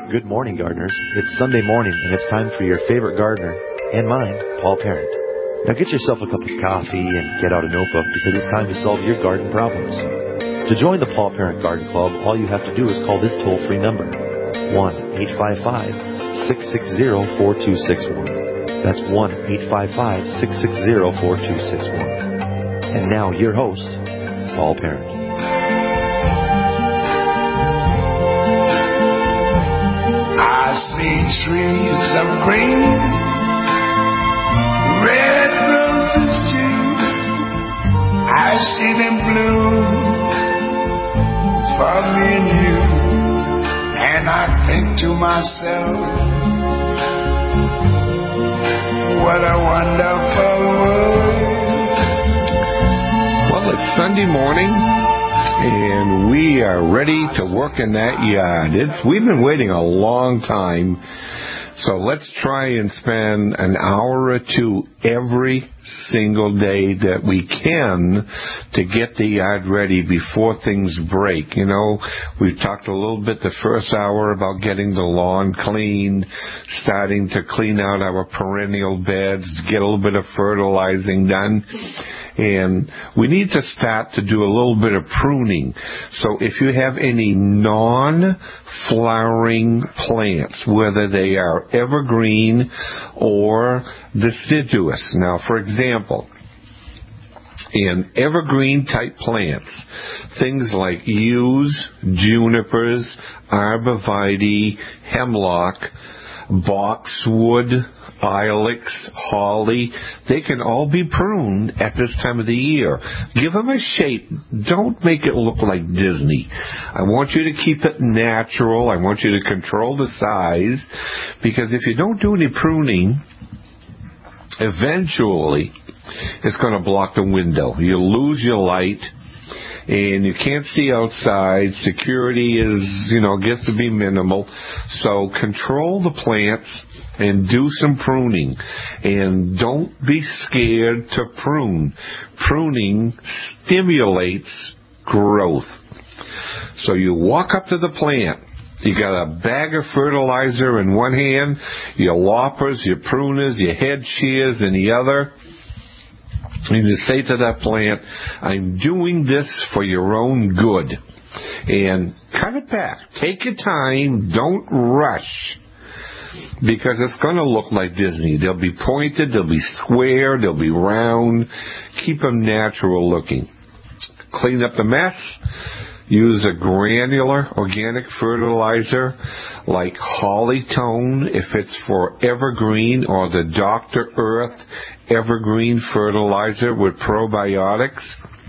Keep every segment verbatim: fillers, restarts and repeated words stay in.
Good morning, gardeners. It's Sunday morning, and it's time for your favorite gardener, and mine, Paul Parent. Now get yourself a cup of coffee and get out a notebook because it's time to solve your garden problems. To join the Paul Parent Garden Club, all you have to do is call this toll-free number, one eight five five, six six zero, four two six one. That's one eight five five, six six zero, four two six one. And now, your host, Paul Parent. I see trees of green, red roses too. I see them bloom for me and you. And I think to myself, what a wonderful world. Well, it's Sunday morning, and we are ready to work in that yard. It's, we've been waiting a long time, so let's try and spend an hour or two every single day that we can to get the yard ready before things break. You know, we've talked a little bit the first hour about getting the lawn cleaned, starting to clean out our perennial beds, get a little bit of fertilizing done. And we need to start to do a little bit of pruning. So if you have any non-flowering plants, whether they are evergreen or deciduous. Now, for example, in evergreen type plants, things like yews, junipers, arborvitae, hemlock, boxwood, ilex, holly, they can all be pruned at this time of the year. Give them a shape. Don't make it look like Disney. I want you to keep it natural. I want you to control the size, because if you don't do any pruning, eventually it's going to block the window. You'll lose your light, and you can't see outside. Security is, you know, gets to be minimal. So control the plants and do some pruning. And don't be scared to prune. Pruning stimulates growth. So you walk up to the plant. You got a bag of fertilizer in one hand, your loppers, your pruners, your head shears in the other. And you say to that plant, I'm doing this for your own good. And cut it back. Take your time. Don't rush. Because it's going to look like Disney. They'll be pointed, they'll be square, they'll be round. Keep them natural looking. Clean up the mess. Use a granular organic fertilizer like Hollytone if it's for evergreen, or the Doctor Earth evergreen fertilizer with probiotics.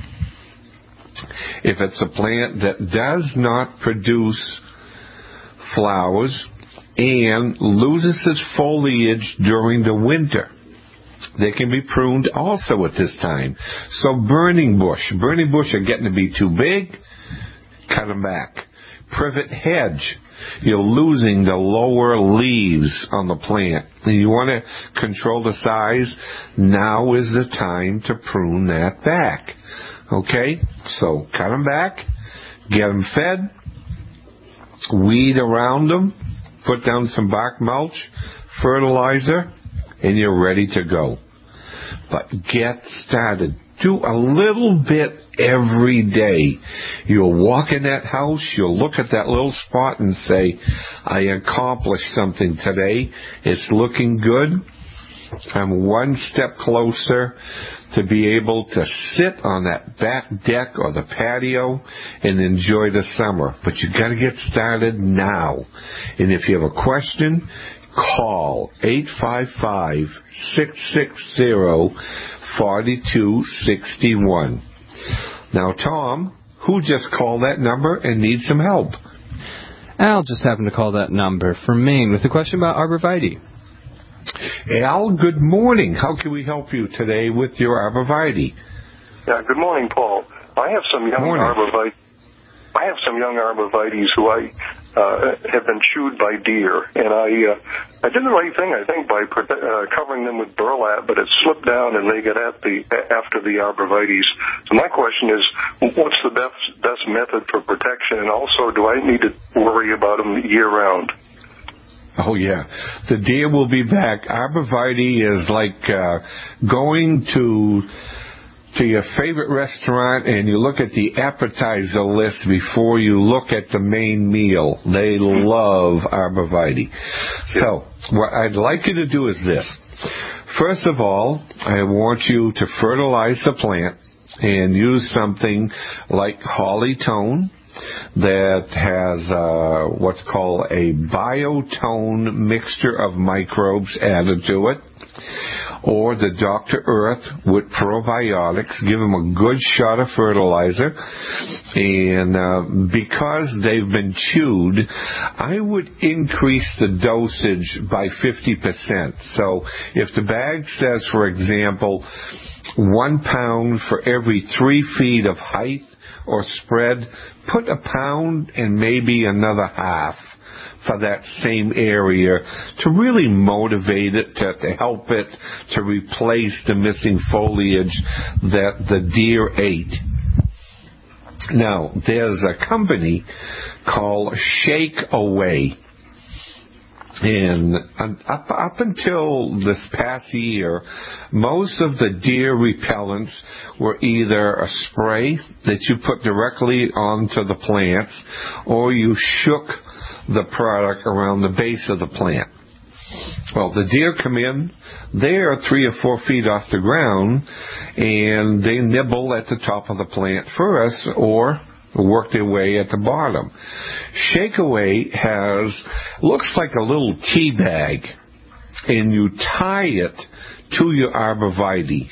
If it's a plant that does not produce flowers and loses its foliage during the winter, they can be pruned also at this time. So burning bush. Burning bush are getting to be too big. Cut them back. Privet hedge. You're losing the lower leaves on the plant. And you want to control the size. Now is the time to prune that back. Okay? So cut them back. Get them fed. Weed around them. Put down some bark mulch, fertilizer, and you're ready to go. But get started. Do a little bit every day. You'll walk in that house, you'll look at that little spot and say, I accomplished something today. It's looking good. I'm one step closer to be able to sit on that back deck or the patio and enjoy the summer. But you got to get started now. And if you have a question, call eight five five, six six zero, four two six one. Now, Tom, who just called that number and needs some help? Al just happened to call that number from Maine with a question about arborvitae. Al, good morning. How can we help you today with your arborvitae? Yeah, good morning, Paul. I have some young arborvitae. I have some young arborvitaes who I uh, have been chewed by deer, and I uh, I did the right thing, I think, by prote- uh, covering them with burlap, but it slipped down and they got at the after the arborvitaes. So my question is, what's the best best method for protection, and also do I need to worry about them year round? Oh, yeah. The deer will be back. Arborvitae is like uh, going to to your favorite restaurant and you look at the appetizer list before you look at the main meal. They love Arborvitae. So what I'd like you to do is this. First of all, I want you to fertilize the plant and use something like Holly-Tone that has uh, what's called a biotone mixture of microbes added to it, or the Doctor Earth with probiotics. Give them a good shot of fertilizer, and uh, because they've been chewed, I would increase the dosage by fifty percent. So if the bag says, for example, one pound for every three feet of height or spread, put a pound and maybe another half for that same area to really motivate it, to, to help it to replace the missing foliage that the deer ate. Now, there's a company called Shake Away. And up, up until this past year, most of the deer repellents were either a spray that you put directly onto the plants, or you shook the product around the base of the plant. Well, the deer come in, they're three or four feet off the ground, and they nibble at the top of the plant first, or work their way at the bottom. Shakeaway has, looks like a little tea bag, and you tie it to your arborvitae,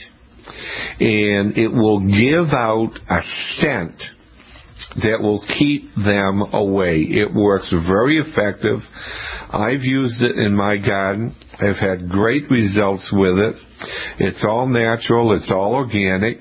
and it will give out a scent that will keep them away. It works very effective. I've used it in my garden. I've had great results with it. It's all natural. It's all organic.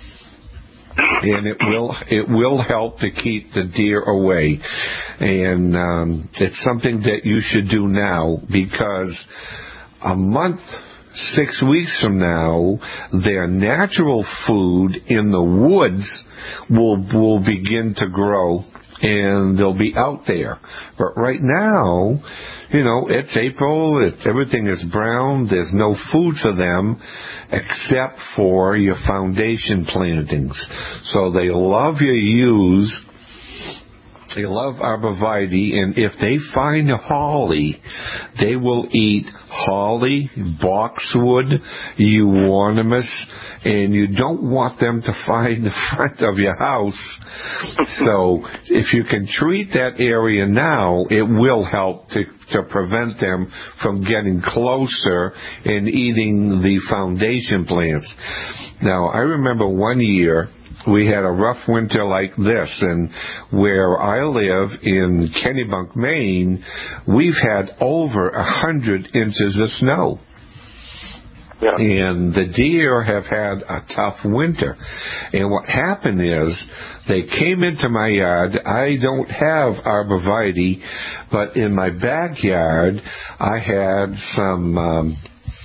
And it will it will help to keep the deer away. And um, it's something that you should do now, because a month, six weeks from now, their natural food in the woods will will begin to grow, and they'll be out there. But right now, you know, it's April, it, everything is brown, there's no food for them except for your foundation plantings. So they love your yews, they love arborvitae, and if they find holly, they will eat holly, boxwood, euonymus, and you don't want them to find the front of your house. So if you can treat that area now, it will help to, to prevent them from getting closer and eating the foundation plants. Now, I remember one year we had a rough winter like this, and where I live in Kennebunk, Maine, we've had over a hundred inches of snow. Yeah. And the deer have had a tough winter. And what happened is they came into my yard. I don't have arborvitae, but in my backyard I had some um,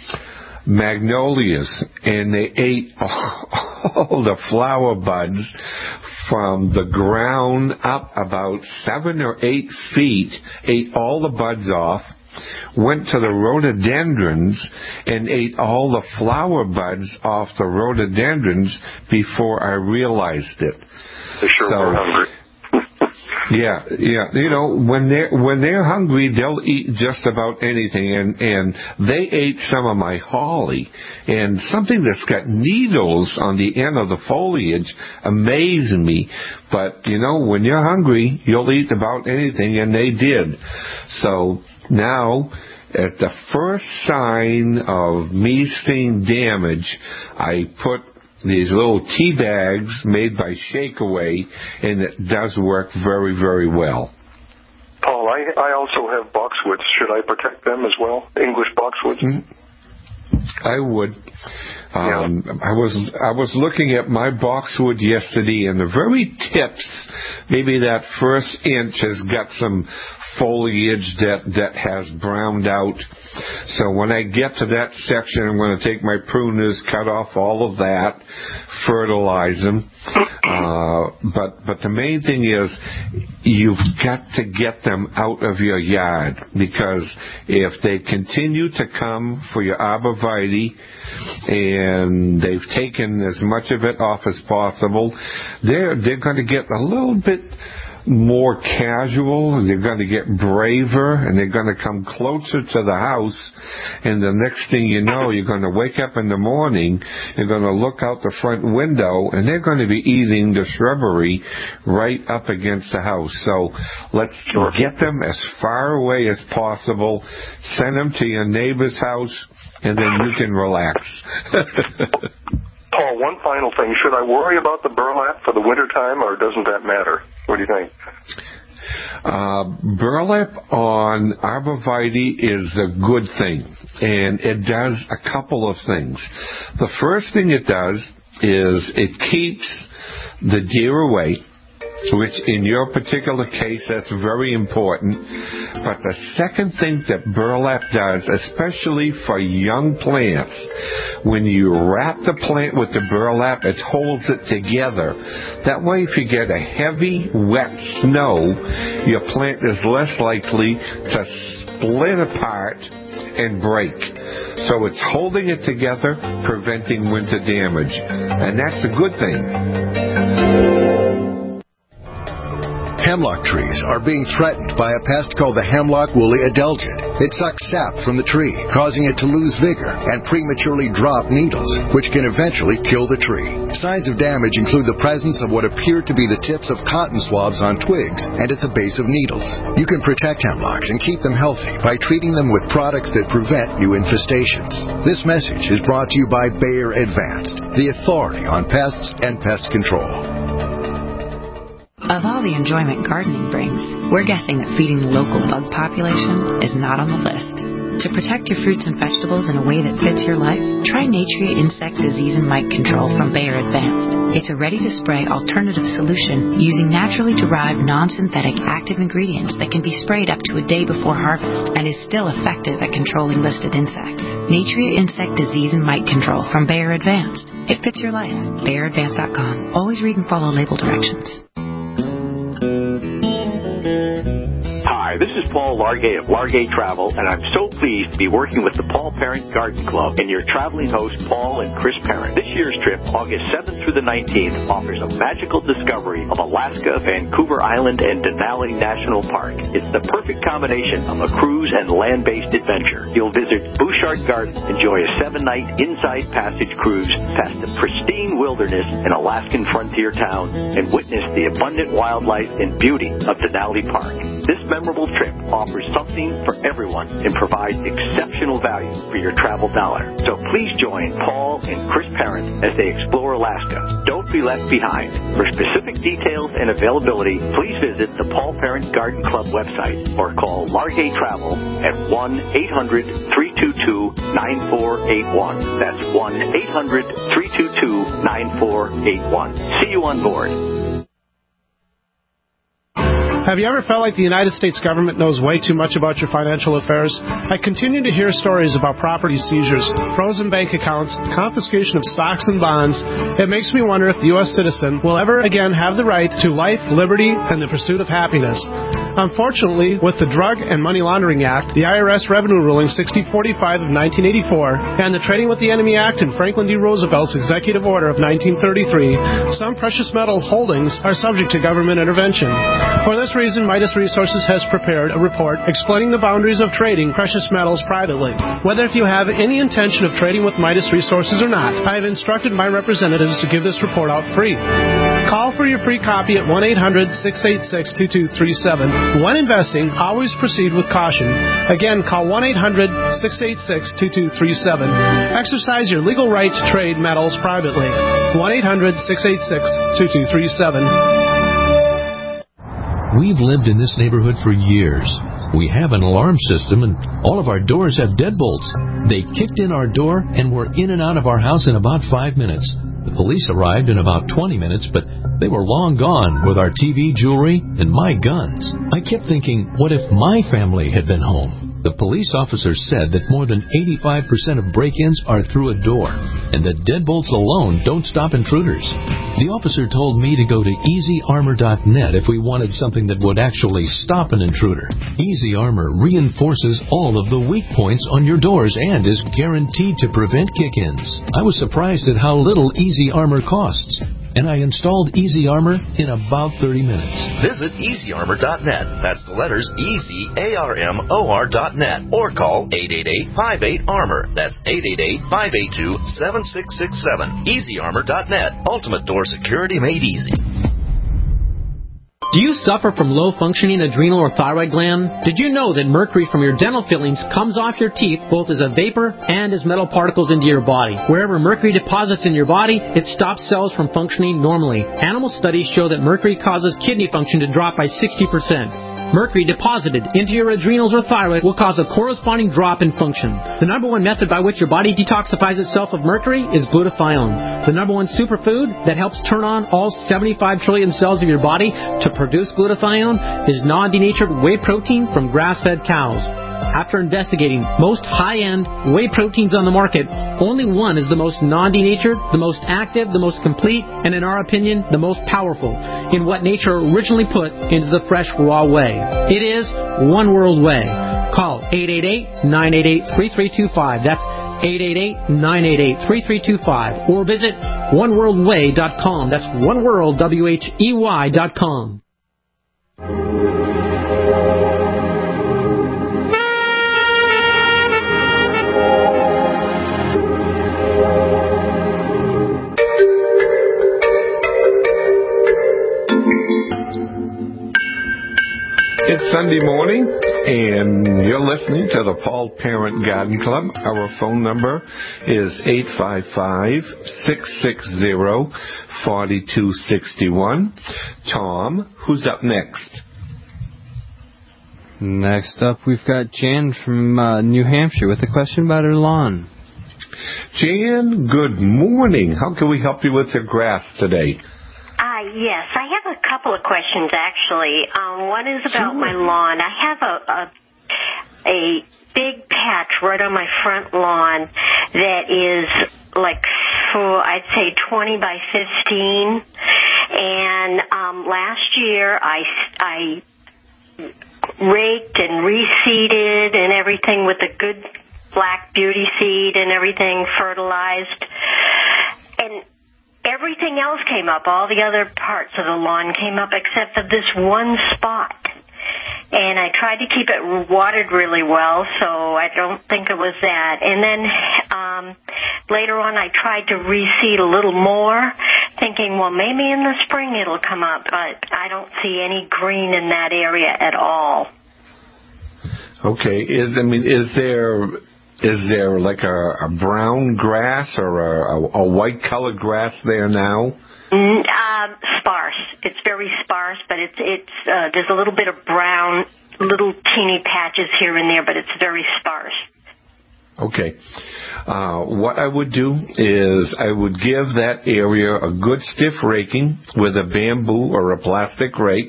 magnolias, and they ate all the flower buds from the ground up about seven or eight feet, ate all the buds off, went to the rhododendrons and ate all the flower buds off the rhododendrons before I realized it. They sure so, were hungry. Yeah, yeah. You know, when they're when they're hungry, they'll eat just about anything. And and they ate some of my holly, and something that's got needles on the end of the foliage amazed me. But you know, when you're hungry, you'll eat about anything, and they did. So now, at the first sign of me seeing damage, I put these little tea bags made by Shakeaway, and it does work very, very well. Paul, I, I also have boxwoods. Should I protect them as well? English boxwoods? I would. Um, yeah. I was I was looking at my boxwood yesterday, and the very tips, maybe that first inch has got some foliage that, that has browned out. So when I get to that section, I'm going to take my pruners, cut off all of that, fertilize them. Uh, but but the main thing is you've got to get them out of your yard, because if they continue to come for your arborvitae and they've taken as much of it off as possible, they're they're going to get a little bit more casual, and they're going to get braver, and they're going to come closer to the house, and the next thing you know, you're going to wake up in the morning, you're going to look out the front window, and they're going to be eating the shrubbery right up against the house. So let's sure. get them as far away as possible, send them to your neighbor's house, and then you can relax. Paul, one final thing. Should I worry about the burlap for the wintertime, or doesn't that matter? What do you think? Uh, burlap on arborvitae is a good thing, and it does a couple of things. The first thing it does is it keeps the deer away, which in your particular case, that's very important. But the second thing that burlap does, especially for young plants, when you wrap the plant with the burlap, it holds it together. That way, if you get a heavy, wet snow, your plant is less likely to split apart and break. So it's holding it together, preventing winter damage. And that's a good thing. Hemlock trees are being threatened by a pest called the hemlock woolly adelgid. It sucks sap from the tree, causing it to lose vigor and prematurely drop needles, which can eventually kill the tree. Signs of damage include the presence of what appear to be the tips of cotton swabs on twigs and at the base of needles. You can protect hemlocks and keep them healthy by treating them with products that prevent new infestations. This message is brought to you by Bayer Advanced, the authority on pests and pest control. Of all the enjoyment gardening brings, we're guessing that feeding the local bug population is not on the list. To protect your fruits and vegetables in a way that fits your life, try Natria Insect Disease and Mite Control from Bayer Advanced. It's a ready-to-spray alternative solution using naturally derived non-synthetic active ingredients that can be sprayed up to a day before harvest and is still effective at controlling listed insects. Natria Insect Disease and Mite Control from Bayer Advanced. It fits your life. Bayer Advanced dot com. Always read and follow label directions. Hi, this is Paul Largay of Largay Travel, and I'm so pleased to be working with the Paul Parent Garden Club and your traveling hosts, Paul and Chris Parent. This year's trip, August seventh through the nineteenth, offers a magical discovery of Alaska, Vancouver Island, and Denali National Park. It's the perfect combination of a cruise and land-based adventure. You'll visit Bouchard Garden, enjoy a seven-night inside passage cruise past the pristine wilderness and Alaskan frontier town, and witness the abundant wildlife and beauty of Denali Park. This memorable trip offers something for everyone and provides exceptional value for your travel dollar. So please join Paul and Chris Parent as they explore Alaska. Don't be left behind. For specific details and availability, please visit the Paul Parent Garden Club website or call Largay Travel at one eight hundred three two two nine four eight one. That's one eight hundred three two two nine four eight one. See you on board. Have you ever felt like the United States government knows way too much about your financial affairs? I continue to hear stories about property seizures, frozen bank accounts, confiscation of stocks and bonds. It makes me wonder if the U S citizen will ever again have the right to life, liberty, and the pursuit of happiness. Unfortunately, with the Drug and Money Laundering Act, the I R S Revenue Ruling sixty forty-five of nineteen eighty-four, and the Trading with the Enemy Act and Franklin D. Roosevelt's Executive Order of nineteen thirty-three, some precious metal holdings are subject to government intervention. For this reason, Midas Resources has prepared a report explaining the boundaries of trading precious metals privately. Whether if you have any intention of trading with Midas Resources or not, I have instructed my representatives to give this report out free. Call for your free copy at one eight hundred six eight six two two three seven. When investing, always proceed with caution. Again, call one eight hundred six eight six two two three seven. Exercise your legal right to trade metals privately. one eight hundred six eight six two two three seven. We've lived in this neighborhood for years. We have an alarm system, and all of our doors have deadbolts. They kicked in our door and were in and out of our house in about five minutes. The police arrived in about twenty minutes, but they were long gone with our T V, jewelry, and my guns. I kept thinking, what if my family had been home? The police officer said that more than eighty-five percent of break-ins are through a door, and that deadbolts alone don't stop intruders. The officer told me to go to easy armor dot net if we wanted something that would actually stop an intruder. Easy Armor reinforces all of the weak points on your doors and is guaranteed to prevent kick-ins. I was surprised at how little Easy Armor costs, and I installed Easy Armor in about thirty minutes. Visit easy armor dot net. That's the letters easy armor dot net. Or call eight eight eight, five eight, armor. That's eight eight eight, five eight two, seven six six seven. easy armor dot net. Ultimate door security made easy. Do you suffer from low-functioning adrenal or thyroid gland? Did you know that mercury from your dental fillings comes off your teeth both as a vapor and as metal particles into your body? Wherever mercury deposits in your body, it stops cells from functioning normally. Animal studies show that mercury causes kidney function to drop by sixty percent. Mercury deposited into your adrenals or thyroid will cause a corresponding drop in function. The number one method by which your body detoxifies itself of mercury is glutathione. The number one superfood that helps turn on all seventy-five trillion cells of your body to produce glutathione is non-denatured whey protein from grass-fed cows. After investigating most high-end whey proteins on the market, only one is the most non-denatured, the most active, the most complete, and in our opinion, the most powerful in what nature originally put into the fresh raw whey. It is One World Whey. Call eight eight eight, nine eight eight, three three two five. That's eight eight eight, nine eight eight, three three two five. Or visit one world way dot com. That's oneworld, W H E Y dot com. It's Sunday morning, and you're listening to the Paul Parent Garden Club. Our phone number is eight five five, six six zero, four two six one. Tom, who's up next? Next up, we've got Jan from uh, New Hampshire with a question about her lawn. Jan, good morning. How can we help you with your grass today? Uh, yes, I have a couple of questions, actually. Um, one is about sure. my lawn. I have a, a a big patch right on my front lawn that is like, oh, I'd say twenty by fifteen. And um, last year I, I raked and reseeded and everything with a good black beauty seed and everything, fertilized. And everything else came up. All the other parts of the lawn came up except for this one spot. And I tried to keep it watered really well, so I don't think it was that. And then um, later on I tried to reseed a little more, thinking, well, maybe in the spring it'll come up. But I don't see any green in that area at all. Okay. Is I mean, is there... Is there like a, a brown grass or a, a, a white-colored grass there now? Mm, uh, sparse. It's very sparse, but it's it's uh, there's a little bit of brown, little teeny patches here and there, but it's very sparse. Okay. Uh, what I would do is I would give that area a good stiff raking with a bamboo or a plastic rake.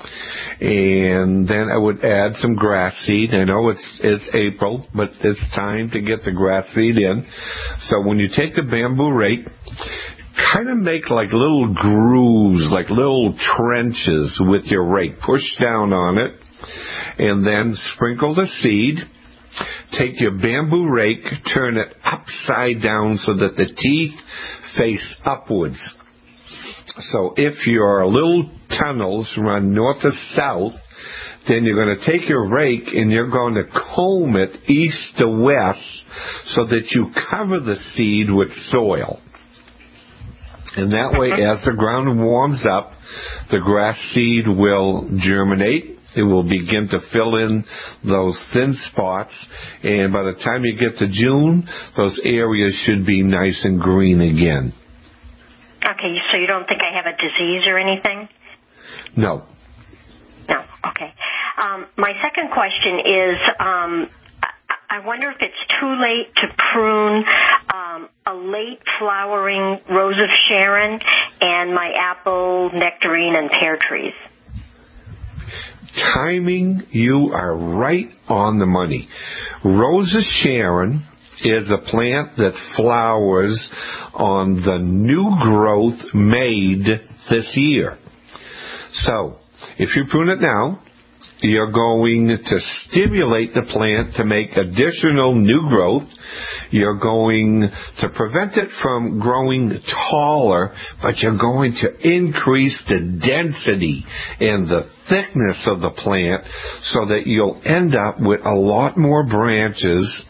And then I would add some grass seed. I know it's it's April, but it's time to get the grass seed in. So when you take the bamboo rake, kind of make like little grooves, like little trenches with your rake. Push down on it, and then sprinkle the seed. Take your bamboo rake, turn it upside down so that the teeth face upwards. So if your little tunnels run north to south, then you're going to take your rake and you're going to comb it east to west so that you cover the seed with soil. And that way, as the ground warms up, the grass seed will germinate. It will begin to fill in those thin spots. And by the time you get to June, those areas should be nice and green again. Okay, so you don't think I have a disease or anything? No. No, okay. Um, Um, my second question is, um, I wonder if it's too late to prune um, a late flowering Rose of Sharon and my apple, nectarine, and pear trees. Timing, you are right on the money. Rose of Sharon is a plant that flowers on the new growth made this year. So, if you prune it now, you're going to stimulate the plant to make additional new growth. You're going to prevent it from growing taller, but you're going to increase the density and the thickness of the plant so that you'll end up with a lot more branches,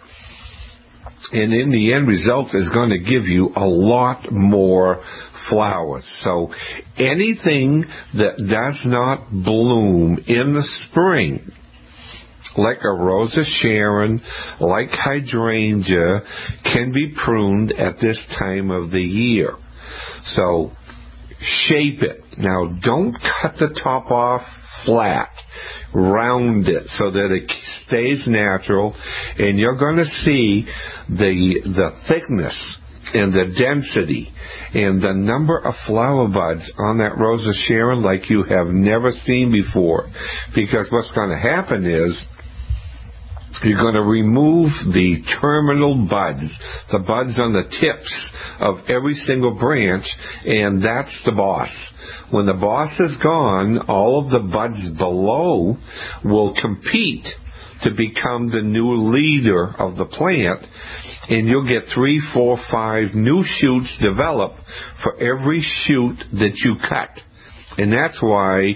and in the end result is going to give you a lot more flowers. So anything that does not bloom in the spring, like a Rose of Sharon, like hydrangea, can be pruned at this time of the year. So shape it. Now, don't cut the top off flat. Round it so that it stays natural, and you're going to see the the thickness and the density and the number of flower buds on that Rose of Sharon like you have never seen before. Because what's going to happen is you're going to remove the terminal buds, the buds on the tips of every single branch, and that's the boss. When the boss is gone, all of the buds below will compete to become the new leader of the plant, and you'll get three, four, five new shoots develop for every shoot that you cut. And that's why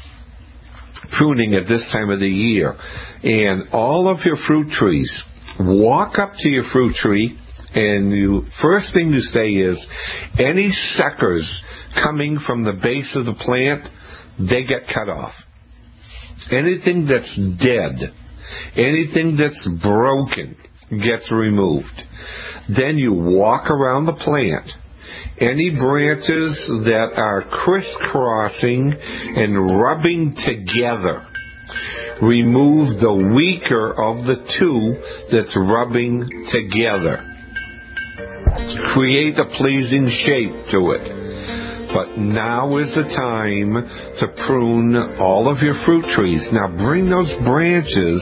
pruning at this time of the year. And all of your fruit trees, walk up to your fruit tree, and you first thing you say is, any suckers coming from the base of the plant, they get cut off. Anything that's dead, anything that's broken gets removed. Then you walk around the plant. Any branches that are crisscrossing and rubbing together, remove the weaker of the two that's rubbing together. Create a pleasing shape to it. But now is the time to prune all of your fruit trees. Now bring those branches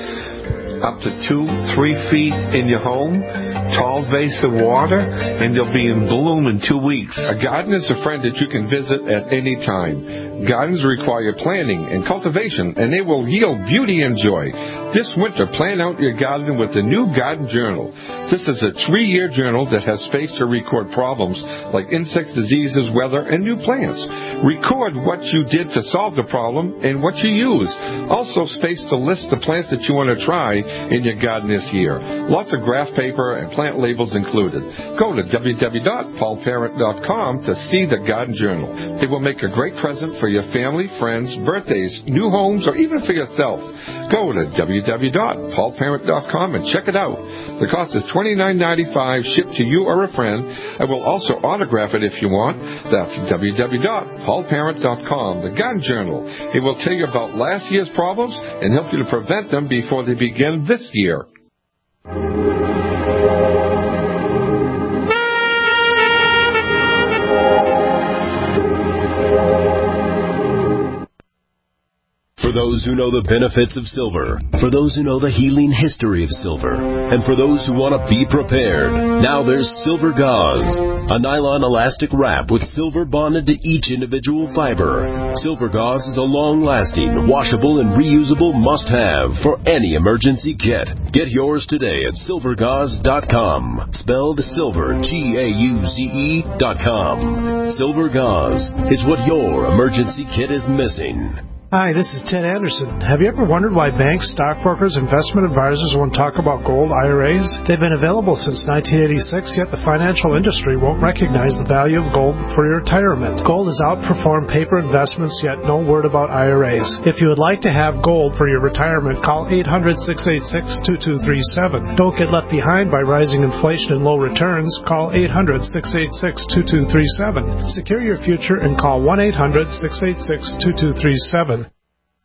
up to two, three feet in your home, tall vase of water, and they'll be in bloom in two weeks. A garden is a friend that you can visit at any time. Gardens require planning and cultivation, and they will yield beauty and joy. This winter, plan out your garden with the new Garden Journal. This is a three-year journal that has space to record problems like insects, diseases, weather, and new plants. Record what you did to solve the problem and what you used. Also, space to list the plants that you want to try in your garden this year. Lots of graph paper and plant labels included. Go to w w w dot paul parent dot com to see the Garden Journal. It will make a great present for your family, friends, birthdays, new homes, or even for yourself. Go to w w w dot paul parent dot com and check it out. The cost is twenty-nine ninety-five, shipped to you or a friend. I will also autograph it if you want. That's w w w dot paul parent dot com, the Garden Journal. It will tell you about last year's problems and help you to prevent them before they begin this year. For those who know the benefits of silver, for those who know the healing history of silver, and for those who want to be prepared, now there's Silver Gauze, a nylon elastic wrap with silver bonded to each individual fiber. Silver Gauze is a long-lasting, washable, and reusable must-have for any emergency kit. Get yours today at silver gauze dot com, spelled silver, G A U Z E dot com. Silver Gauze is what your emergency kit is missing. Hi, this is Ted Anderson. Have you ever wondered why banks, stockbrokers, investment advisors won't talk about gold I R As? They've been available since nineteen eighty-six, yet the financial industry won't recognize the value of gold for your retirement. Gold has outperformed paper investments, yet no word about I R As. If you would like to have gold for your retirement, call eight hundred, six eight six, two two three seven. Don't get left behind by rising inflation and low returns. Call eight hundred, six eight six, two two three seven. Secure your future and call one eight hundred, six eight six, two two three seven.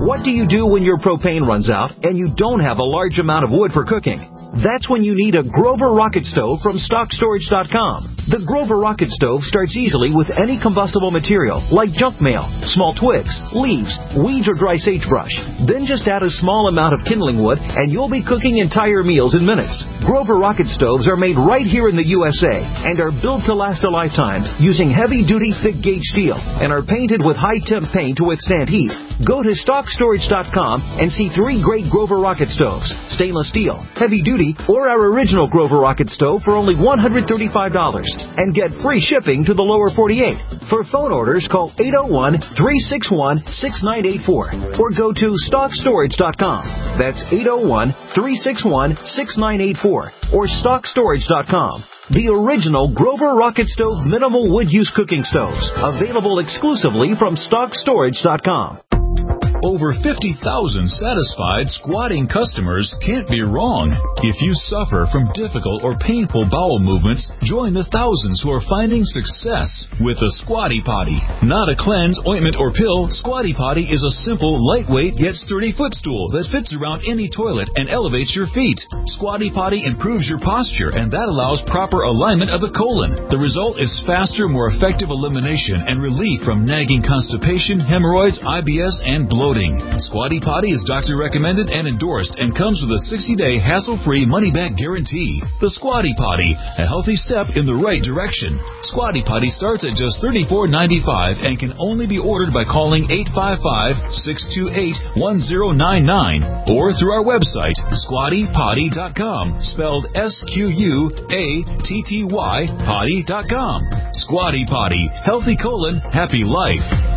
What do you do when your propane runs out and you don't have a large amount of wood for cooking? That's when you need a Grover Rocket Stove from stock storage dot com. The Grover Rocket Stove starts easily with any combustible material like junk mail, small twigs, leaves, weeds, or dry sagebrush. Then just add a small amount of kindling wood and you'll be cooking entire meals in minutes. Grover Rocket Stoves are made right here in the U S A and are built to last a lifetime using heavy-duty thick-gauge steel and are painted with high-temp paint to withstand heat. Go to stock storage dot com and see three great Grover Rocket Stoves, stainless steel, heavy-duty, or our original Grover Rocket Stove for only one hundred thirty-five dollars and get free shipping to the lower forty-eight. For phone orders, call eight oh one, three six one, six nine eight four or go to stock storage dot com. That's eight oh one, three six one, six nine eight four or stock storage dot com. The original Grover Rocket Stove minimal wood use cooking stoves, available exclusively from stock storage dot com. Over fifty thousand satisfied squatting customers can't be wrong. If you suffer from difficult or painful bowel movements, join the thousands who are finding success with the Squatty Potty. Not a cleanse, ointment, or pill, Squatty Potty is a simple, lightweight, yet sturdy footstool that fits around any toilet and elevates your feet. Squatty Potty improves your posture, and that allows proper alignment of the colon. The result is faster, more effective elimination and relief from nagging constipation, hemorrhoids, I B S, and bloating. Squatty Potty is doctor recommended and endorsed and comes with a sixty day hassle-free money-back guarantee. The Squatty Potty, a healthy step in the right direction. Squatty Potty starts at just thirty-four dollars and can only be ordered by calling eight five five, six two eight, one zero nine nine or through our website, squatty potty dot com, spelled S Q U A T T Y potty dot com. Squatty Potty, healthy colon, happy life.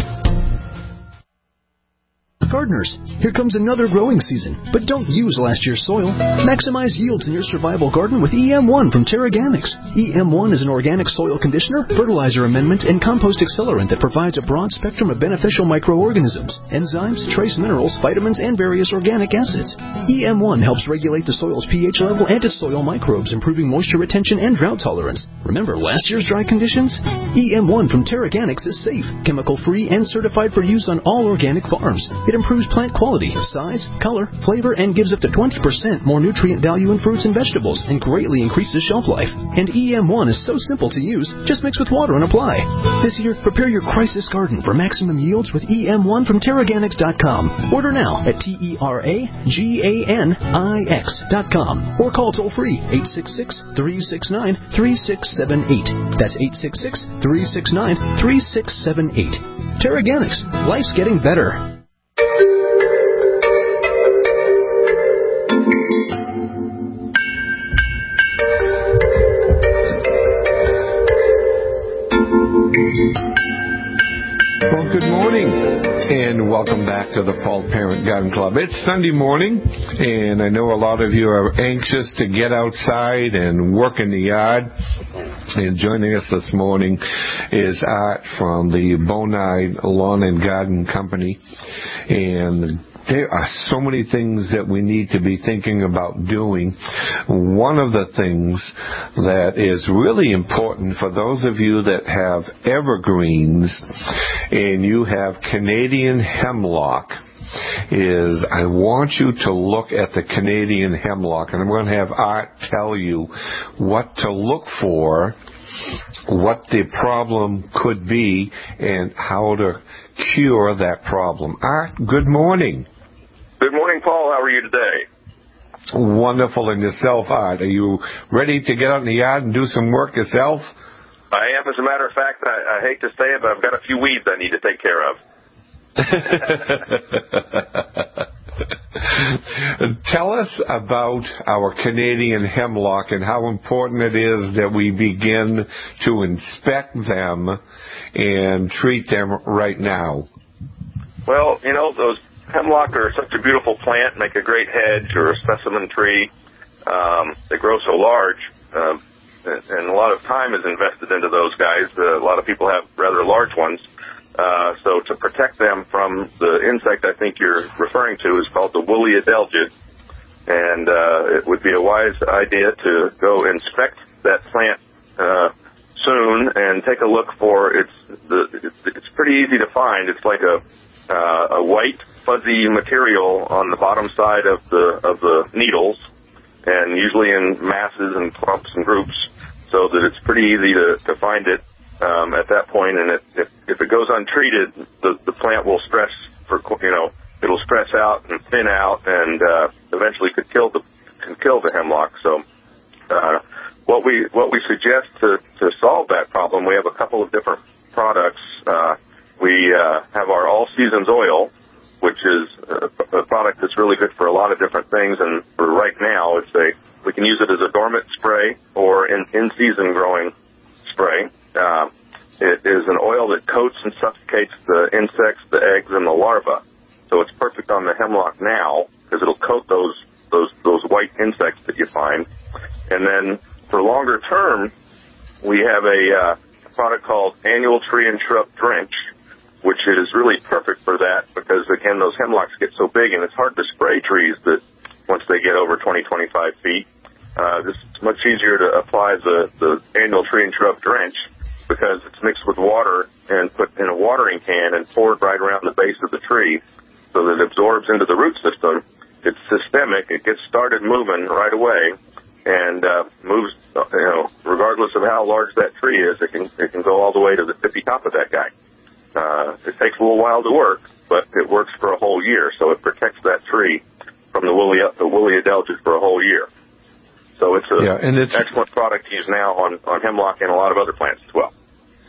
Gardeners, here comes another growing season, but don't use last year's soil. Maximize yields in your survival garden with E M one from Terraganics. E M one is an organic soil conditioner, fertilizer amendment, and compost accelerant that provides a broad spectrum of beneficial microorganisms, enzymes, trace minerals, vitamins, and various organic acids. E M one helps regulate the soil's pH level and its soil microbes, improving moisture retention and drought tolerance. Remember last year's dry conditions? E M one from Terraganics is safe, chemical-free, and certified for use on all organic farms. It improves plant quality, size, color, flavor, and gives up to twenty percent more nutrient value in fruits and vegetables and greatly increases shelf life. And E M one is so simple to use, just mix with water and apply. This year, prepare your crisis garden for maximum yields with E M one from Terraganics dot com. Order now at T E R A G A N I X dot com or call toll-free eight six six, three six nine, three six seven eight. That's eight six six, three six nine, three six seven eight. Terraganics. Life's getting better. Well, good morning, and welcome back to the Paul Parent Garden Club. It's Sunday morning, and I know a lot of you are anxious to get outside and work in the yard. And joining us this morning is Art from the Bonide Lawn and Garden Company. And there are so many things that we need to be thinking about doing. One of the things that is really important for those of you that have evergreens and you have Canadian hemlock is I want you to look at the Canadian hemlock, and I'm going to have Art tell you what to look for, what the problem could be, and how to cure that problem. Art, good morning. Good morning, Paul. How are you today? Wonderful. And yourself, Art? Are you ready to get out in the yard and do some work yourself? I am. As a matter of fact, I, I hate to say it, but I've got a few weeds I need to take care of. Tell us about our Canadian hemlock and how important it is that we begin to inspect them and treat them right now. Well, you know, those hemlock are such a beautiful plant, make a great hedge or a specimen tree. Um, they grow so large, um, and a lot of time is invested into those guys. Uh, a lot of people have rather large ones. Uh, so to protect them from the insect I think you're referring to is called the woolly adelgid. And uh, it would be a wise idea to go inspect that plant uh, soon and take a look for its. The, it's, it's pretty easy to find. It's like a uh, a white fuzzy material on the bottom side of the of the needles, and usually in masses and clumps and groups, so that it's pretty easy to, to find it um, at that point. And it, if, if it goes untreated, the, the plant will stress for you know it'll stress out and thin out, and uh, eventually could kill the can kill the hemlock. So uh, what we what we suggest to, to solve that problem, we have a couple of different products. Uh, we uh, have our All Seasons Oil, which is a, a product that's really good for a lot of different things. And for right now, it's a we can use it as a dormant spray or in in season growing spray. Uh, it is an oil that coats and suffocates the insects, the eggs, and the larvae. So it's perfect on the hemlock now because it'll coat those those those white insects that you find. And then for longer term, we have a uh, product called Annual Tree and Shrub Drench, which is really perfect for that because, again, those hemlocks get so big and it's hard to spray trees that once they get over twenty, twenty-five feet. Uh, this is much easier to apply the, the Annual Tree and Shrub Drench because it's mixed with water and put in a watering can and poured right around the base of the tree so that it absorbs into the root system. It's systemic. It gets started moving right away and uh, moves, you know, regardless of how large that tree is, it can it can go all the way to the tippy top of that guy. Uh, it takes a little while to work, but it works for a whole year, so it protects that tree from the woolly the woolly adelgid for a whole year. So it's an yeah, and it's, excellent product to use now on, on hemlock and a lot of other plants as well.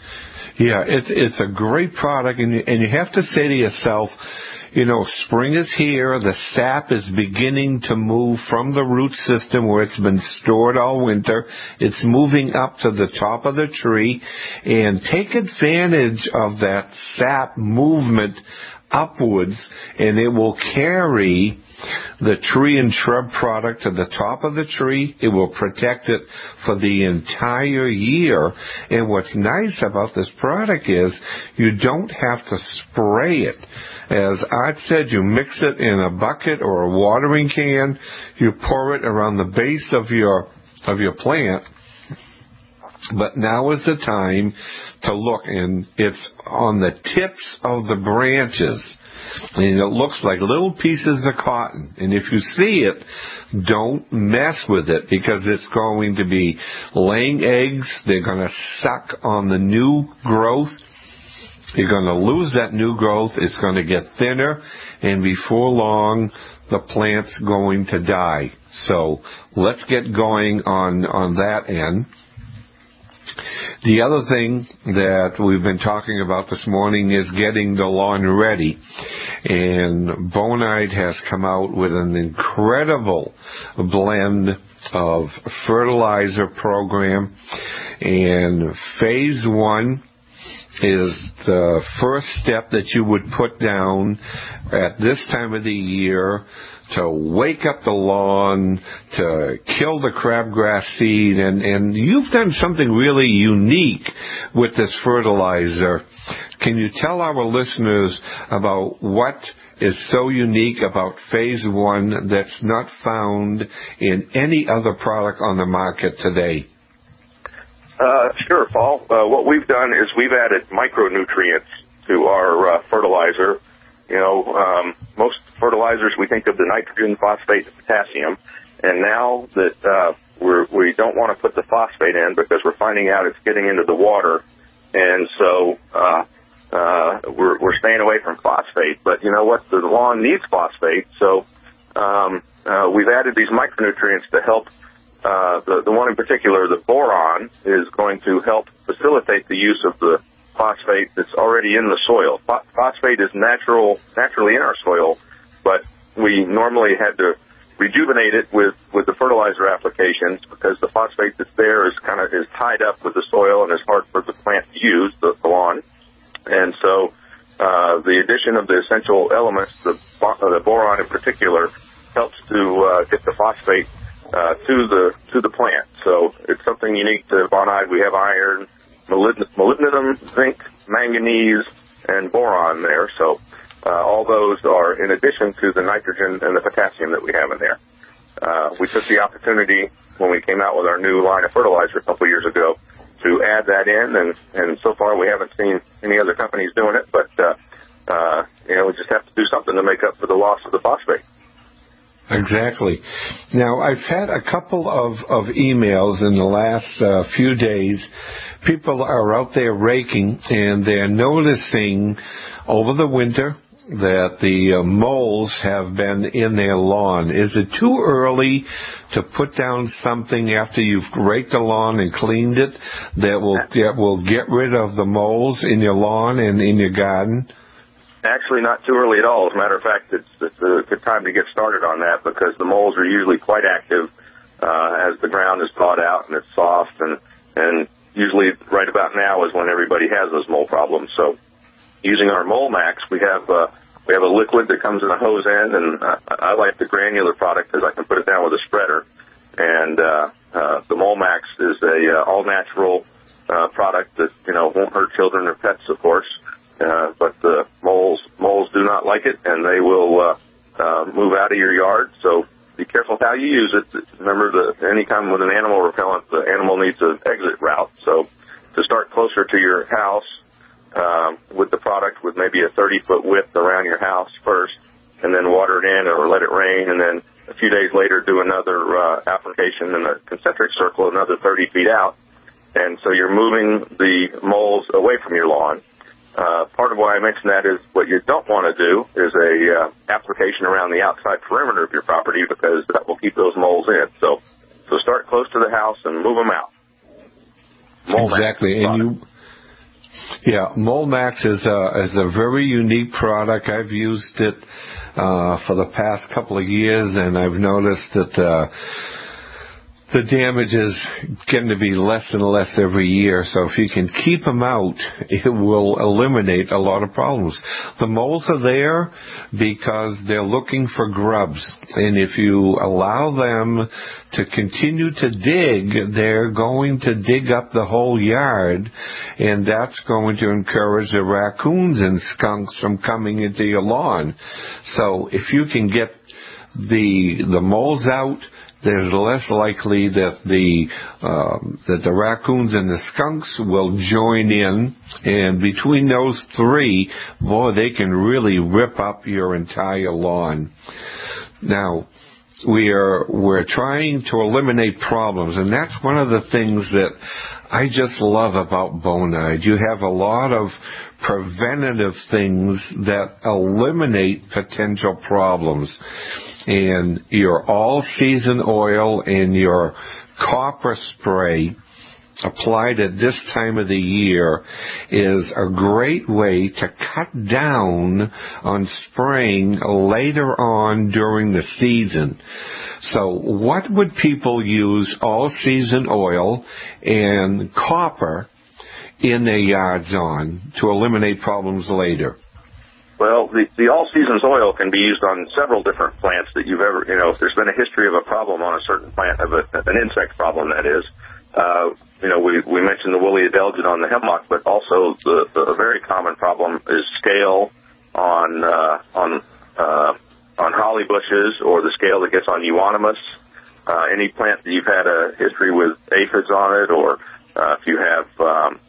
Yeah, it's it's a great product, and you, and you have to say to yourself, you know, spring is here, the sap is beginning to move from the root system where it's been stored all winter. It's moving up to the top of the tree, and take advantage of that sap movement upwards, and it will carry the tree and shrub product to the top of the tree. It will protect it for the entire year. And what's nice about this product is you don't have to spray it. As Art said, you mix it in a bucket or a watering can. You pour it around the base of your of your plant. But now is the time to look, and it's on the tips of the branches, and it looks like little pieces of cotton. And if you see it, don't mess with it because it's going to be laying eggs. They're going to suck on the new growth. You're going to lose that new growth. It's going to get thinner, and before long, the plant's going to die. So let's get going on, on that end. The other thing that we've been talking about this morning is getting the lawn ready. And Bonide has come out with an incredible blend of fertilizer program. And phase one is the first step that you would put down at this time of the year to wake up the lawn, to kill the crabgrass seed, and, and you've done something really unique with this fertilizer. Can you tell our listeners about what is so unique about phase one that's not found in any other product on the market today? Uh, sure, Paul. Uh, what we've done is we've added micronutrients to our uh, fertilizer. You know, um, most fertilizers we think of the nitrogen, phosphate, and potassium, and now that uh, we're, we don't want to put the phosphate in because we're finding out it's getting into the water, and so uh, uh, we're, we're staying away from phosphate. But you know what? The lawn needs phosphate, so um, uh, we've added these micronutrients to help. Uh, the, the one in particular, the boron, is going to help facilitate the use of the phosphate that's already in the soil. Phosphate is natural, naturally in our soil, but we normally had to rejuvenate it with, with the fertilizer applications because the phosphate that's there is kind of is tied up with the soil and is hard for the plant to use, the, the lawn. And so uh, the addition of the essential elements, the, the boron in particular, helps to uh, get the phosphate uh, to the to the plant. So it's something unique to Bonide. We have iron, molybdenum, zinc, manganese, and boron there. So uh, all those are in addition to the nitrogen and the potassium that we have in there. Uh, we took the opportunity when we came out with our new line of fertilizer a couple of years ago to add that in, and, and so far we haven't seen any other companies doing it, but uh, uh, you know, we just have to do something to make up for the loss of the phosphate. Exactly. Now, I've had a couple of, of emails in the last uh, few days. People are out there raking, and they're noticing over the winter that the uh, moles have been in their lawn. Is it too early to put down something after you've raked the lawn and cleaned it that will that will get rid of the moles in your lawn and in your garden? Actually, not too early at all. As a matter of fact, it's, it's a good time to get started on that because the moles are usually quite active uh, as the ground is thawed out and it's soft, and, and usually right about now is when everybody has those mole problems. So using our Mole Max, we have uh, we have a liquid that comes in a hose end, and uh, I like the granular product because I can put it down with a spreader. And uh, uh, the Mole Max is a uh, all-natural uh, product that, you know, won't hurt children or pets, of course. Uh, but the moles moles do not like it, and they will uh, uh, move out of your yard. So be careful how you use it. Remember, that anytime with an animal repellent, the animal needs an exit route. So to start closer to your house um, with the product, with maybe a thirty-foot width around your house first, and then water it in or let it rain, and then a few days later do another uh, application in a concentric circle, another thirty feet out. And so you're moving the moles away from your lawn. Uh, part of why I mentioned that is what you don't want to do is a uh, application around the outside perimeter of your property, because that will keep those moles in. So, so start close to the house and move them out. Mole exactly, and you, yeah, Mole Max is a is a very unique product. I've used it uh, for the past couple of years, and I've noticed that. Uh, The damage is getting to be less and less every year, so if you can keep them out, it will eliminate a lot of problems. The moles are there because they're looking for grubs, and if you allow them to continue to dig, they're going to dig up the whole yard, and that's going to encourage the raccoons and skunks from coming into your lawn. So if you can get the the moles out, there's less likely that the um, that the raccoons and the skunks will join in, and between those three, boy, they can really rip up your entire lawn. Now, we are we're trying to eliminate problems, and that's one of the things that I just love about Bonide. You have a lot of preventative things that eliminate potential problems. And your all-season oil and your copper spray applied at this time of the year is a great way to cut down on spraying later on during the season. So what would people use all-season oil and copper in their yards on to eliminate problems later? Well, the, the all-seasons oil can be used on several different plants that you've ever, you know, if there's been a history of a problem on a certain plant, of a, an insect problem, that is. Uh, you know, we, we mentioned the woolly adelgid on the hemlock, but also the, the very common problem is scale on, uh, on, uh, on holly bushes, or the scale that gets on euonymus. Uh, any plant that you've had a history with aphids on it, or, uh, if you have, um,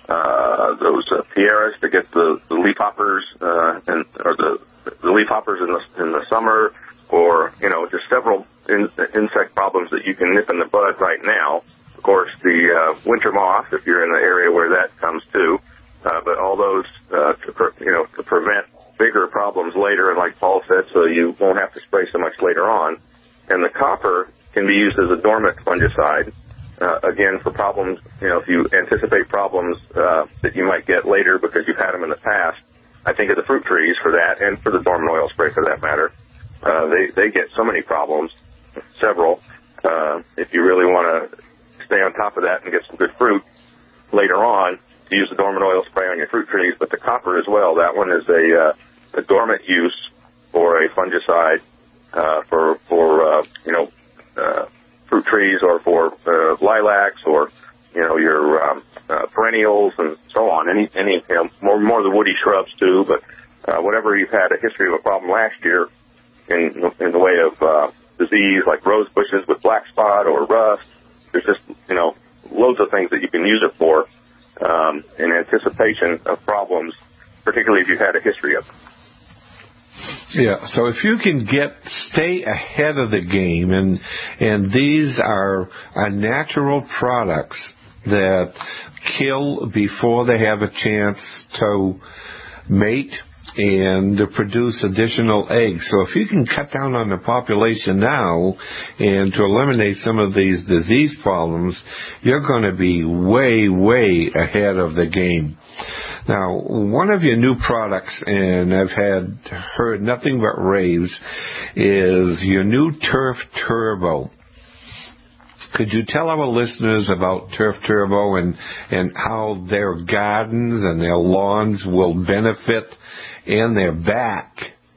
Uh, those uh, pieris that get the, the leafhoppers, uh, and or the the leafhoppers in the in the summer, or you know, just several in, insect problems that you can nip in the bud right now. Of course, the uh, winter moth, if you're in the area where that comes too, uh, but all those uh, to pre- you know to prevent bigger problems later, and like Paul said, so you won't have to spray so much later on. And the copper can be used as a dormant fungicide. Uh, again, for problems, you know, if you anticipate problems uh, that you might get later because you've had them in the past, I think of the fruit trees for that, and for the dormant oil spray for that matter. Uh, they, they get so many problems, several. Uh, if you really want to stay on top of that and get some good fruit later on, to use the dormant oil spray on your fruit trees, but the copper as well. That one is a, uh, a dormant use for a fungicide uh, for, for uh, you know, uh, fruit trees, or for uh, lilacs, or you know your um, uh, perennials and so on. Any any you know, more more the woody shrubs too. But uh, whenever you've had a history of a problem last year in in the way of uh, disease, like rose bushes with black spot or rust, there's just you know loads of things that you can use it for um, in anticipation of problems particularly if you've had a history of them. Yeah, so if you can get stay ahead of the game, and and these are, are natural products that kill before they have a chance to mate and to produce additional eggs. So if you can cut down on the population now and to eliminate some of these disease problems, you're going to be way, way ahead of the game. Now, one of your new products, and I've had heard nothing but raves, is your new Turf Turbo. Could you tell our listeners about Turf Turbo and, and how their gardens and their lawns will benefit and their back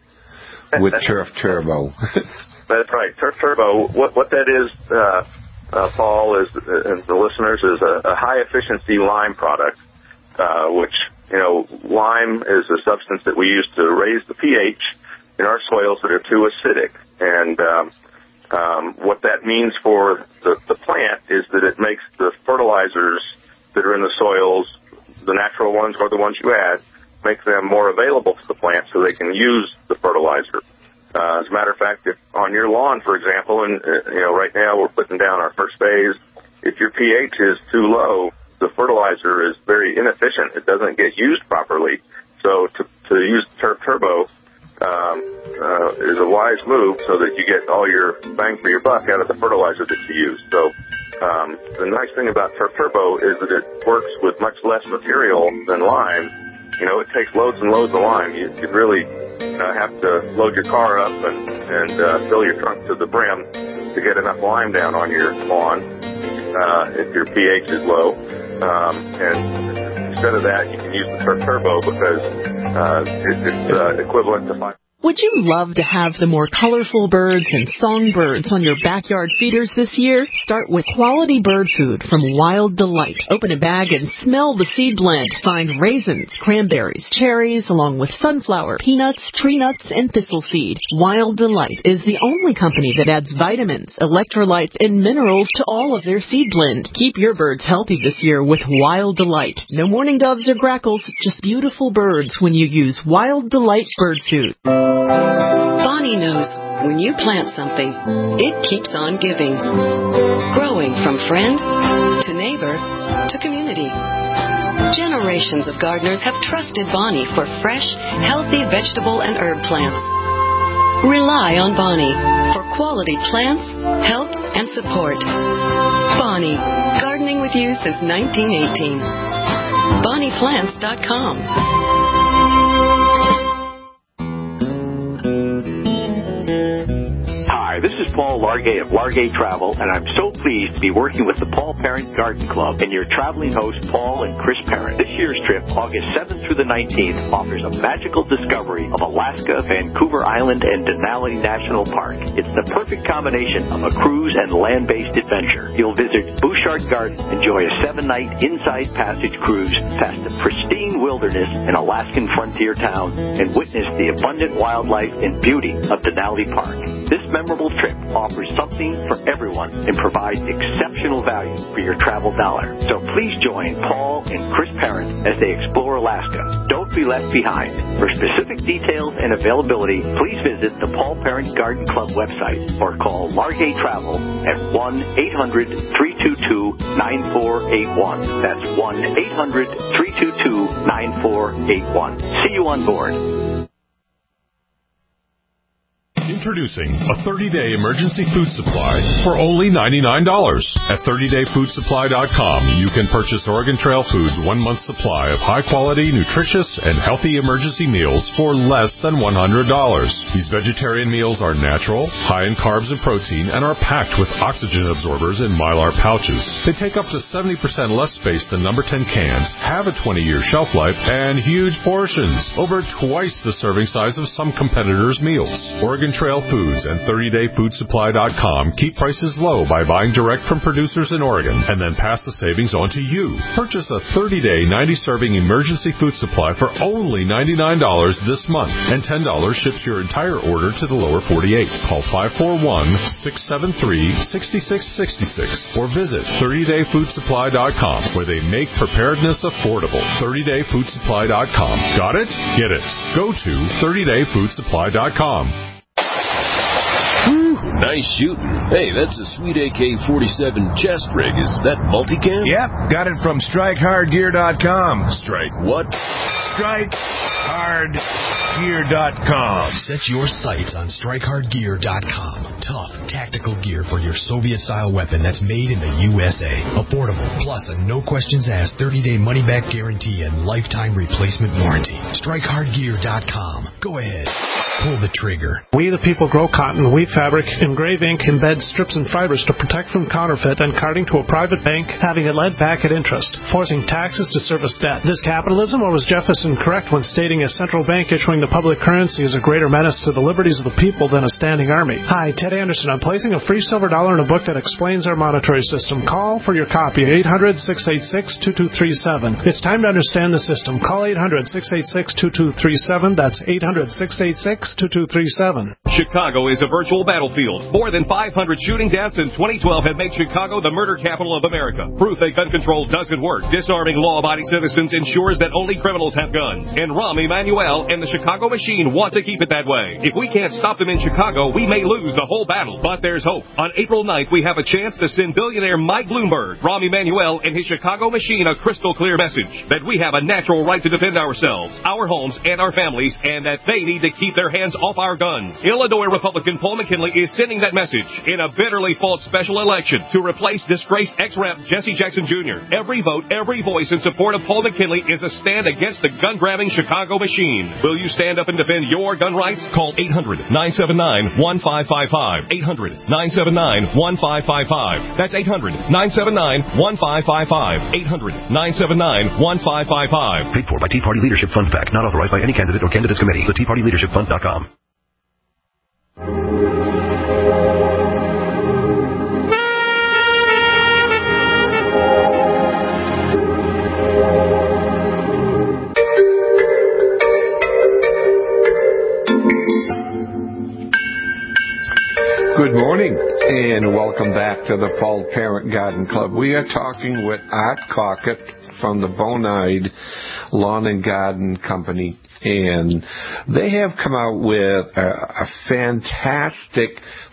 with Turf Turbo? That's right. Turf Turbo, what, what that is, uh, uh, Paul, is, and the listeners, is a, a high-efficiency lime product, uh, which, you know, lime is a substance that we use to raise the pH in our soils that are too acidic. And um, um, what that means for the, the plant is that it makes the fertilizers that are in the soils, the natural ones or the ones you add, make them more available to the plant so they can use the fertilizer. Uh, as a matter of fact, if on your lawn, for example, and uh, you know, right now we're putting down our first phase, if your pH is too low, the fertilizer is very inefficient. It doesn't get used properly. So to, to use Turf Turbo um, uh, is a wise move so that you get all your bang for your buck out of the fertilizer that you use. So um, the nice thing about Turf Turbo is that it works with much less material than lime. You know, it takes loads and loads of lime. You could really uh, have to load your car up and, and uh, fill your trunk to the brim to get enough lime down on your lawn uh, if your pH is low. Um, and instead of that, you can use the Turf Turbo because uh, it, it's uh, equivalent to five. Would you love to have the more colorful birds and songbirds on your backyard feeders this year? Start with quality bird food from Wild Delight. Open a bag and smell the seed blend. Find raisins, cranberries, cherries, along with sunflower, peanuts, tree nuts, and thistle seed. Wild Delight is the only company that adds vitamins, electrolytes, and minerals to all of their seed blend. Keep your birds healthy this year with Wild Delight. No mourning doves or grackles, just beautiful birds when you use Wild Delight bird food. Bonnie knows when you plant something, it keeps on giving. Growing from friend to neighbor to community. Generations of gardeners have trusted Bonnie for fresh, healthy vegetable and herb plants. Rely on Bonnie for quality plants, help, and support. Bonnie, gardening with you since nineteen eighteen. Bonnie Plants dot com. This is Paul Largay of Largay Travel, and I'm so pleased to be working with the Paul Parent Garden Club and your traveling hosts, Paul and Chris Parent. This year's trip, August seventh through the nineteenth, offers a magical discovery of Alaska, Vancouver Island, and Denali National Park. It's the perfect combination of a cruise and land-based adventure. You'll visit Bouchard Garden, enjoy a seven-night inside passage cruise past the pristine wilderness and Alaskan frontier town, and witness the abundant wildlife and beauty of Denali Park. This memorable trip offers something for everyone and provides exceptional value for your travel dollar. So please join Paul and Chris Parent as they explore Alaska. Don't be left behind. For specific details and availability, please visit the Paul Parent Garden Club website or call Largay Travel at one eight hundred, three two two, nine four eight one. That's one eight hundred, three two two, nine four eight one. See you on board. Introducing a thirty-day emergency food supply for only ninety-nine dollars. At thirty day food supply dot com, you can purchase Oregon Trail Foods' one-month supply of high-quality, nutritious, and healthy emergency meals for less than one hundred dollars. These vegetarian meals are natural, high in carbs and protein, and are packed with oxygen absorbers in Mylar pouches. They take up to seventy percent less space than number ten cans, have a twenty year shelf life, and huge portions, over twice the serving size of some competitors' meals. Oregon Oregon Trail Foods and thirty day food supply dot com keep prices low by buying direct from producers in Oregon and then pass the savings on to you. Purchase a thirty day, ninety serving emergency food supply for only ninety-nine dollars this month, and ten dollars ships your entire order to the lower forty-eight. Call five four one, six seven three, six six six six or visit thirty day food supply dot com, where they make preparedness affordable. thirty day food supply dot com. Got it? Get it. Go to thirty day food supply dot com. Woo, nice shooting. Hey, that's a sweet A K forty-seven chest rig. Is that multicam? Yep, got it from strike hard gear dot com. Strike what? strike hard gear dot com. Set your sights on strike hard gear dot com. Tough, tactical gear for your Soviet-style weapon that's made in the U S A. Affordable, plus a no-questions-asked thirty day money-back guarantee and lifetime replacement warranty. strike hard gear dot com. Go ahead. Pull the trigger. We the people grow cotton, weave fabric, engrave ink, embed strips and fibers to protect from counterfeit and carting to a private bank, having it led back at interest, forcing taxes to service debt. This capitalism, or was Jefferson correct when stating a central bank issuing the public currency is a greater menace to the liberties of the people than a standing army? Hi, Ted Anderson. I'm placing a free silver dollar in a book that explains our monetary system. Call for your copy, eight hundred, six eight six, two two three seven. It's time to understand the system. Call eight hundred, six eight six, two two three seven. That's eight hundred, six eight six, two two three seven. Chicago is a virtual battlefield. More than five hundred shooting deaths in twenty twelve have made Chicago the murder capital of America. Proof that gun control doesn't work. Disarming law-abiding citizens ensures that only criminals have guns. And Rahm Emanuel and the Chicago Machine want to keep it that way. If we can't stop them in Chicago, we may lose the whole battle. But there's hope. On April ninth, we have a chance to send billionaire Mike Bloomberg, Rahm Emanuel, and his Chicago Machine a crystal clear message that we have a natural right to defend ourselves, our homes, and our families, and that they need to keep their hands off our guns. Illinois Republican Paul McKinley is sending that message in a bitterly fought special election to replace disgraced ex-rep Jesse Jackson Junior Every vote, every voice in support of Paul McKinley is a stand against the gun-grabbing Chicago Machine. Will you stand up and defend your gun rights? Call eight hundred, nine seven nine, one five five five. eight hundred, nine seven nine, one five five five. That's eight hundred, nine seven nine, one five five five. eight hundred, nine seven nine, one five five five. Paid for by Tea Party Leadership Fund PAC. Not authorized by any candidate or candidates committee. The Tea Party Leadership Fund dot com. Good morning, and welcome back to the Paul Parent Garden Club. We are talking with Art Crockett from the Bonide Lawn and Garden Company, and they have come out with a, a fantastic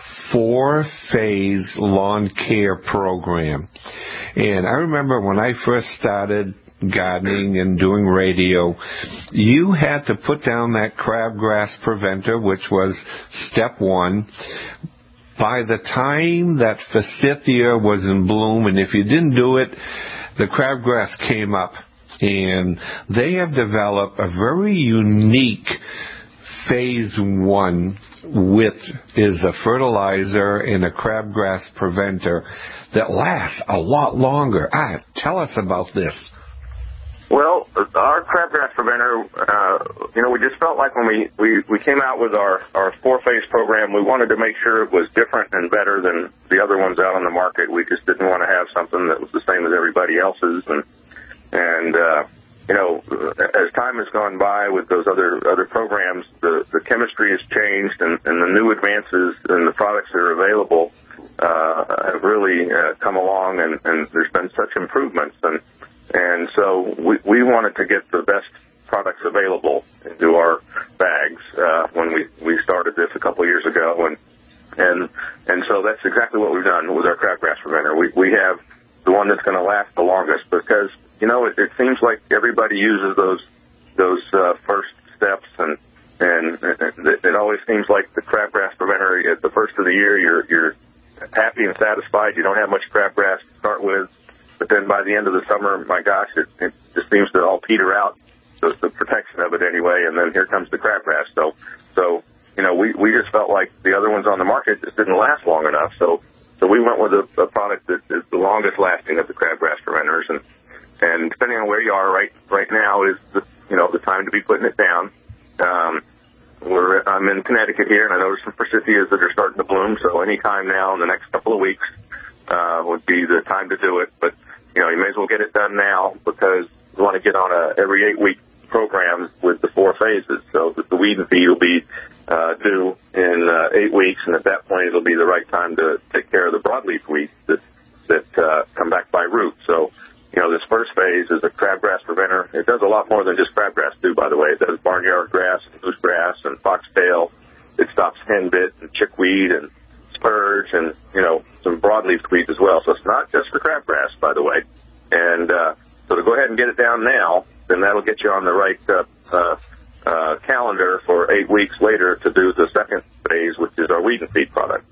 four-phase lawn care program. And I remember when I first started gardening and doing radio, you had to put down that crabgrass preventer, which was step one. By the time that forsythia was in bloom, and if you didn't do it, the crabgrass came up. And they have developed a very unique phase one, which is a fertilizer and a crabgrass preventer that lasts a lot longer. Ah, tell us about this. Well, our crabgrass preventer, uh, you know, we just felt like when we, we, we came out with our, our four-phase program, we wanted to make sure it was different and better than the other ones out on the market. We just didn't want to have something that was the same as everybody else's. And, and uh, you know, as time has gone by with those other other programs, the, the chemistry has changed, and, and the new advances in the products that are available uh, have really uh, come along, and, and there's been such improvements. And And so we, we wanted to get the best products available into our bags uh, when we, we started this a couple of years ago. And and and so that's exactly what we've done with our crabgrass preventer. We, we have the one that's going to last the longest because, you know, it, it seems like everybody uses those those uh, first steps, and, and it, it always seems like the crabgrass preventer at the first of the year, you're, you're happy and satisfied. You don't have much crabgrass to start with. But then by the end of the summer, my gosh, it, it just seems to all peter out, the, the protection of it anyway, and then here comes the crabgrass. So, so you know, we, we just felt like the other ones on the market just didn't last long enough. So so we went with a, a product that is the longest lasting of the crabgrass preventers. And, and depending on where you are right right now is, the, you know, the time to be putting it down. Um, we're I'm in Connecticut here, and I know there's some forsythias that are starting to bloom. So anytime now in the next couple of weeks uh, would be the time to do it. But you know, you may as well get it done now because you want to get on a every eight week program with the four phases. So that the weed and feed will be uh, due in uh, eight weeks, and at that point it'll be the right time to take care of the broadleaf weeds that that uh, come back by root. So, you know, this first phase is a crabgrass preventer. It does a lot more than just crabgrass, too, by the way. It does barnyard grass and goosegrass and foxtail. It stops henbit and chickweed and spurge and, you know, some broadleaf weeds as well. So it's not just for crabgrass, by the way. And uh, so to go ahead and get it down now, then that'll get you on the right uh, uh, uh, calendar for eight weeks later to do the second phase, which is our weed and feed product.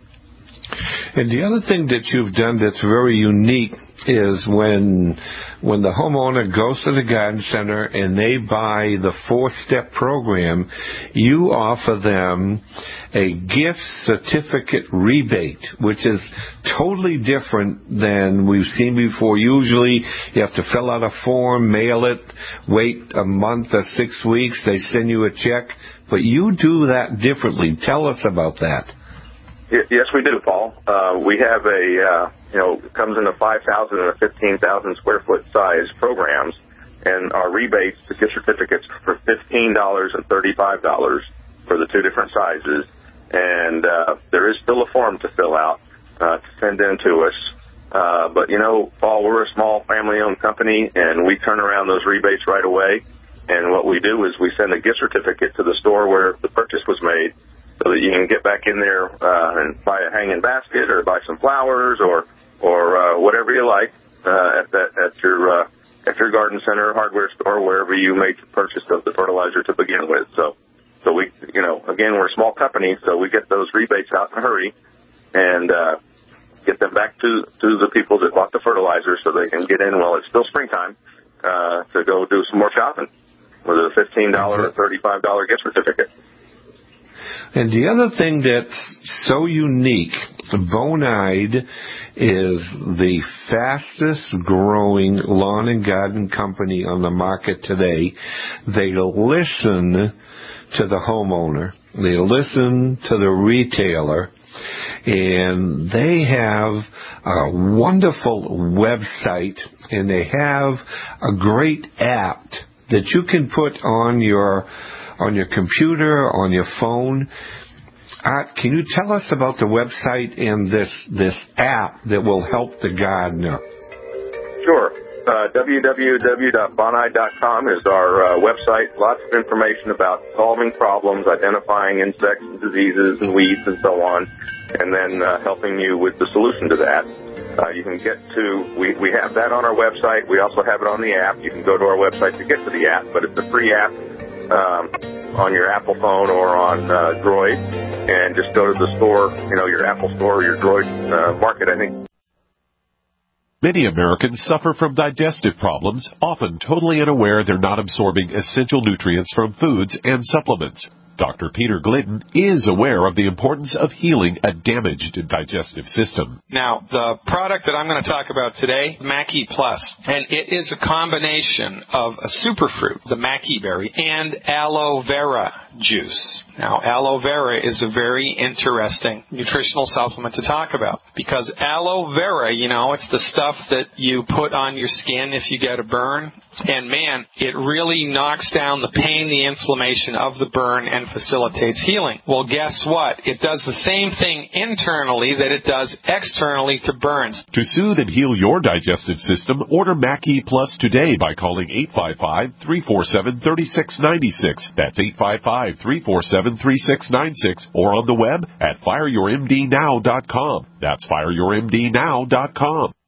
And the other thing that you've done that's very unique is when when the homeowner goes to the garden center and they buy the four-step program, you offer them a gift certificate rebate, which is totally different than we've seen before. Usually you have to fill out a form, mail it, wait a month or six weeks, they send you a check. But you do that differently. Tell us about that. Yes, we do, Paul. Uh, we have a, uh, you know, it comes in a five thousand and a fifteen thousand square foot size programs, and our rebates, the gift certificates for fifteen dollars and thirty-five dollars for the two different sizes. And uh, there is still a form to fill out uh, to send in to us. Uh, but, you know, Paul, we're a small family-owned company, and we turn around those rebates right away. And what we do is we send a gift certificate to the store where the purchase was made, so that you can get back in there uh, and buy a hanging basket or buy some flowers or or uh, whatever you like uh, at that at your uh, at your garden center, hardware store, wherever you made the purchase of the fertilizer to begin with. So, so we, you know, again, we're a small company, so we get those rebates out in a hurry and uh, get them back to to the people that bought the fertilizer, so they can get in while it's still springtime uh, to go do some more shopping with a fifteen dollars or thirty-five dollars gift certificate. And the other thing that's so unique, Bonide is the fastest growing lawn and garden company on the market today. They listen to the homeowner. They listen to the retailer. And they have a wonderful website, and they have a great app that you can put on your on your computer, on your phone. Art, can you tell us about the website and this this app that will help the gardener? Sure. Uh, w w w dot bonide dot com is our uh, website. Lots of information about solving problems, identifying insects and diseases and weeds and so on, and then uh, helping you with the solution to that. Uh, you can get to, we, we have that on our website. We also have it on the app. You can go to our website to get to the app, but it's a free app. Um, on your Apple phone or on uh, Droid, and just go to the store, you know, your Apple store or your Droid uh, market, I think. Many Americans suffer from digestive problems, often totally unaware they're not absorbing essential nutrients from foods and supplements. Doctor Peter Glidden is aware of the importance of healing a damaged digestive system. Now, the product that I'm going to talk about today, Mackey Plus, and it is a combination of a superfruit, the Mackey berry, and aloe vera juice. Now, aloe vera is a very interesting nutritional supplement to talk about because aloe vera, you know, it's the stuff that you put on your skin if you get a burn. And, man, it really knocks down the pain, the inflammation of the burn, and facilitates healing. Well, guess what? It does the same thing internally that it does externally to burns. To soothe and heal your digestive system, order Mackey Plus today by calling eight five five, three four seven, three six nine six. That's eight five five, three four seven, three six nine six. Or on the web at fire your m d now dot com. That's fire your m d now dot com.